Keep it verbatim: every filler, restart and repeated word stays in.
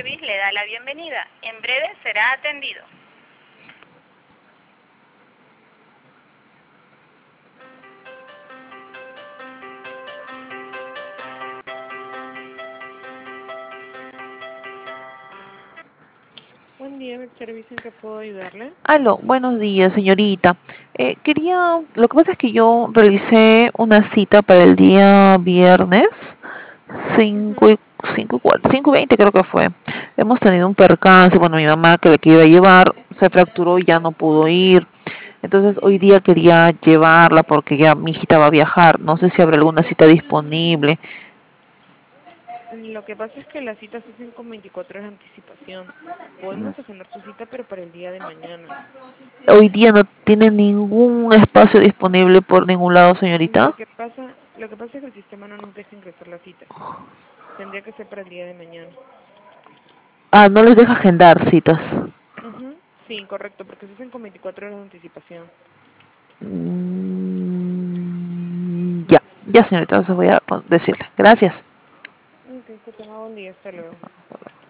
Service le da la bienvenida. En breve será atendido. Buen día, el servicio en que puedo ayudarle. Aló, buenos días, señorita. Eh, quería, lo que pasa es que yo realicé una cita para el día viernes cinco Ujú. y, cinco y cuatro, cinco y veinte creo que fue. Hemos tenido un percance, bueno, mi mamá que le que iba a llevar se fracturó y ya no pudo ir. Entonces hoy día quería llevarla porque ya mi hijita va a viajar. No sé si habrá alguna cita disponible. Lo que pasa es que las citas se hacen con veinticuatro horas de anticipación. Podemos agendar su cita, pero para el día de mañana. Hoy día no tiene ningún espacio disponible por ningún lado, Lo señorita. que pasa, lo que pasa es que el sistema no nos deja ingresar las citas. Tendría que ser para el día de mañana. Ah, no les deja agendar citas. Ujú. Sí, correcto, porque se hacen con veinticuatro horas de anticipación. Mm, ya, ya señorita, entonces voy a decirle. Gracias. Ok, que tenga buen día, hasta luego.